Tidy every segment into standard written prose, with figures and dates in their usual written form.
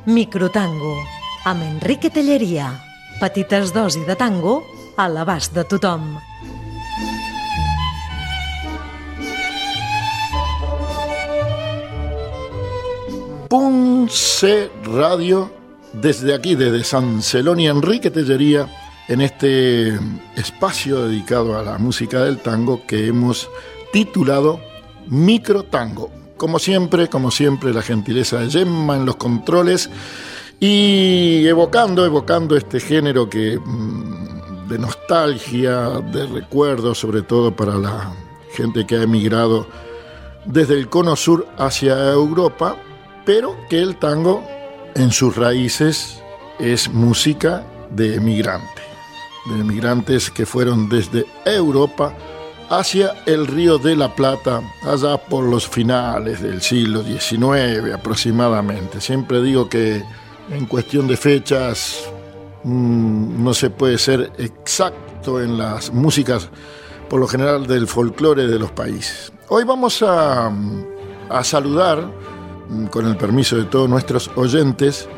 Microtango, amb Enrique Telleria. Petites dosis de tango a l'abast de tothom. Punce Radio, desde aquí, desde San Celoni, Enrique Telleria, en este espacio dedicado a la música del tango que hemos titulado Microtango. Como siempre, la gentileza de Gemma en los controles y evocando este género que de nostalgia, de recuerdo, sobre todo para la gente que ha emigrado desde el cono sur hacia Europa, pero que el tango en sus raíces es música de emigrantes que fueron desde Europa hacia el Río de la Plata, allá por los finales del siglo XIX aproximadamente. Siempre digo que en cuestión de fechas no se puede ser exacto en las músicas, por lo general del folclore de los países. Hoy vamos a saludar, con el permiso de todos nuestros oyentes,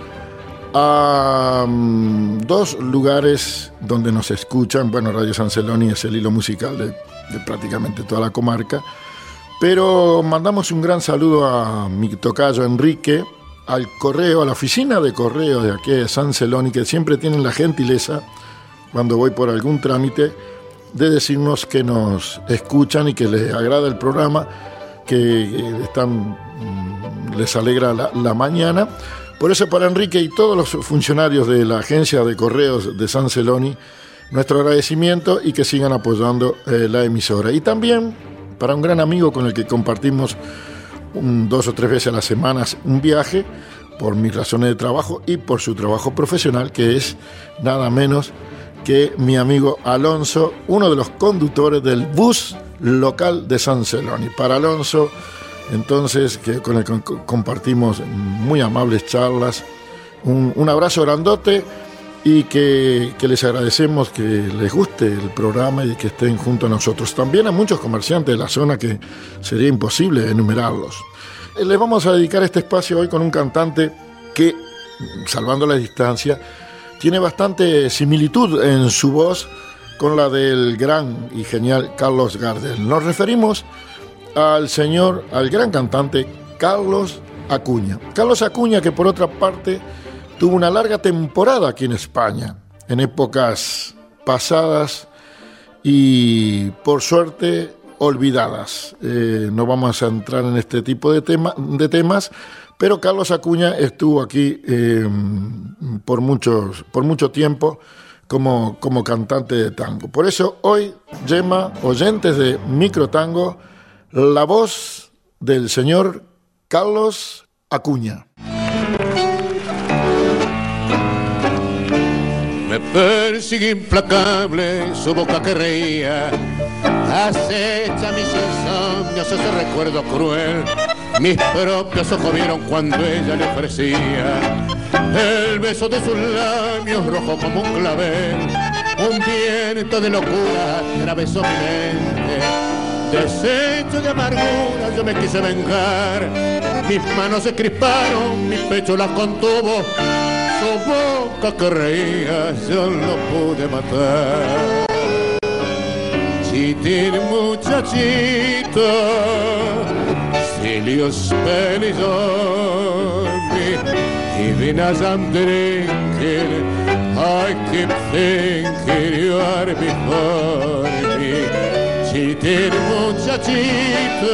a dos lugares donde nos escuchan. Bueno, Radio San Celoni es el hilo musical de prácticamente toda la comarca, pero mandamos un gran saludo a mi tocayo Enrique, al correo, a la oficina de correo de aquí de San Celoni, que siempre tienen la gentileza, cuando voy por algún trámite, de decirnos que nos escuchan y que les agrada el programa, que les alegra la mañana. Por eso, para Enrique y todos los funcionarios de la agencia de correos de San Celoni, nuestro agradecimiento y que sigan apoyando la emisora. Y también para un gran amigo con el que compartimos 2 o 3 veces a la semana un viaje, por mis razones de trabajo y por su trabajo profesional, que es nada menos que mi amigo Alonso, uno de los conductores del bus local de San Celoni. Para Alonso, entonces, con el que compartimos muy amables charlas, un abrazo grandote y que les agradecemos que les guste el programa y que estén junto a nosotros. También a muchos comerciantes de la zona que sería imposible enumerarlos. Les vamos a dedicar este espacio hoy con un cantante que, salvando la distancia, tiene bastante similitud en su voz con la del gran y genial Carlos Gardel. Nos referimos al gran cantante Carlos Acuña. Carlos Acuña, que por otra parte tuvo una larga temporada aquí en España, en épocas pasadas y, por suerte, olvidadas. No vamos a entrar en este tipo de temas, pero Carlos Acuña estuvo aquí por mucho tiempo como cantante de tango. Por eso hoy, Gemma, oyentes de Microtango, la voz del señor Carlos Acuña. Me persigue implacable su boca que reía, acecha mis insomnios ese recuerdo cruel. Mis propios ojos vieron cuando ella le ofrecía el beso de sus labios rojo como un clavel. Un viento de locura atravesó mi mente, deshecho de amargura yo me quise vengar. Mis manos se crisparon, mi pecho las contuvo, su boca que reía yo no pude matar. Chitin muchachito, cilios pelizoni, even as I'm drinking, I keep thinking you are before me. Chitin muchachito,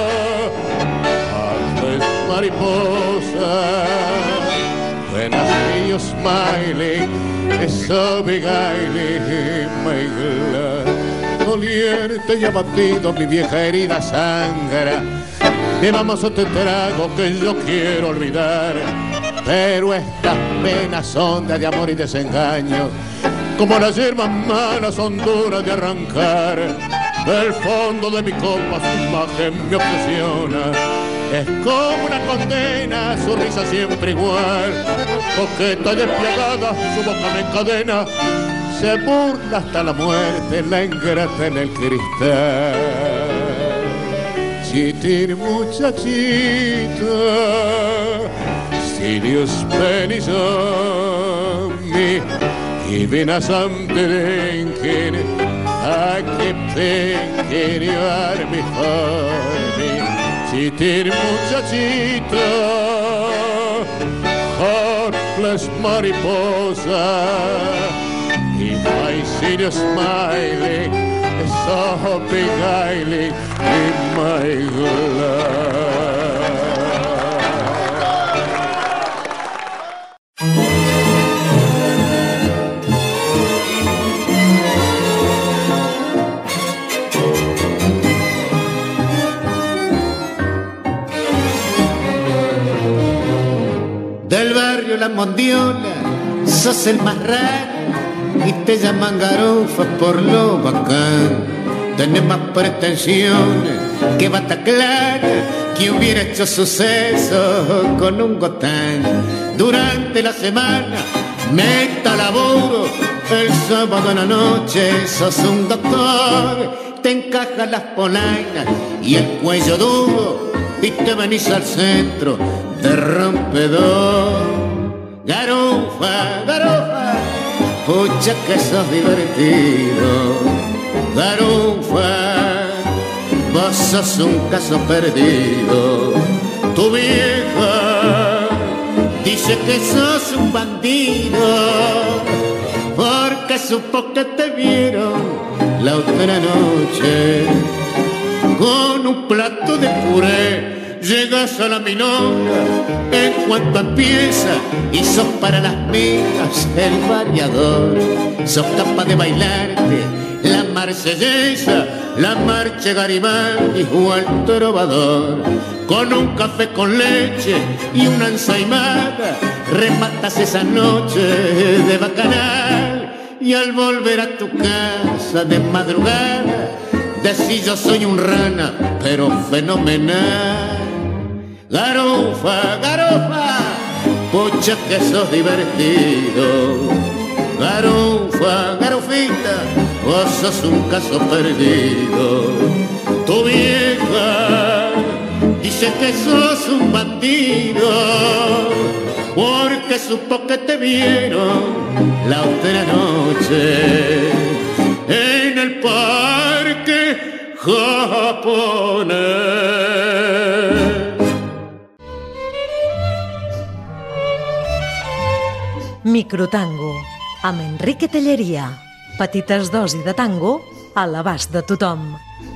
always mariposa, when I see you smiling, it's so beguiling, my love. Doliente y abatido, mi vieja herida sangra. Bebamos otro trago que yo quiero olvidar, pero estas penas son de amor y desengaño, como las hierbas malas son duras de arrancar. Del fondo de mi copa su imagen me obsesiona, es como una condena, su risa siempre igual, coqueta y despiadada, su boca me encadena, se burla hasta la muerte, la ingrata en el cristal. Chitin muchachita, Sirius Benisomi Ivina Samterenken Aki pequeño armi formi Citir muchachito Hopeless mariposa Y my Sirius smiling So beguiling in my love Del barrio La Mondiola, sos el más raro y te llaman garufa por lo bacán. Tenés más pretensiones que Bata Clara, que hubiera hecho suceso con un gotán. Durante la semana, meta laburo, el sábado en la noche sos un doctor. Te encajan las polainas y el cuello duro y te venís al centro de rompedor. Garufa, garufa, pucha que sos divertido. Garufa, vos sos un caso perdido. Tu vieja dice que sos un bandido porque supo que te vieron la otra noche con un plato de puré. Llegas a la milonga en cuanto empieza y sos para las migas el variador. Sos capaz de bailarte la marsellesa, la marcha Garibaldi o el trovador. Con un café con leche y una ensaimada rematas esa noche de bacanal. Y al volver a tu casa de madrugada decís yo soy un rana pero fenomenal. Garufa, garufa, pucha que sos divertido. Garufa, garufita, vos sos un caso perdido. Tu vieja dice que sos un bandido porque supo que te vieron la otra noche en el parque japonés. Microtango, amb Enrique Telleria. Petites dosis de tango a l'abast de tothom.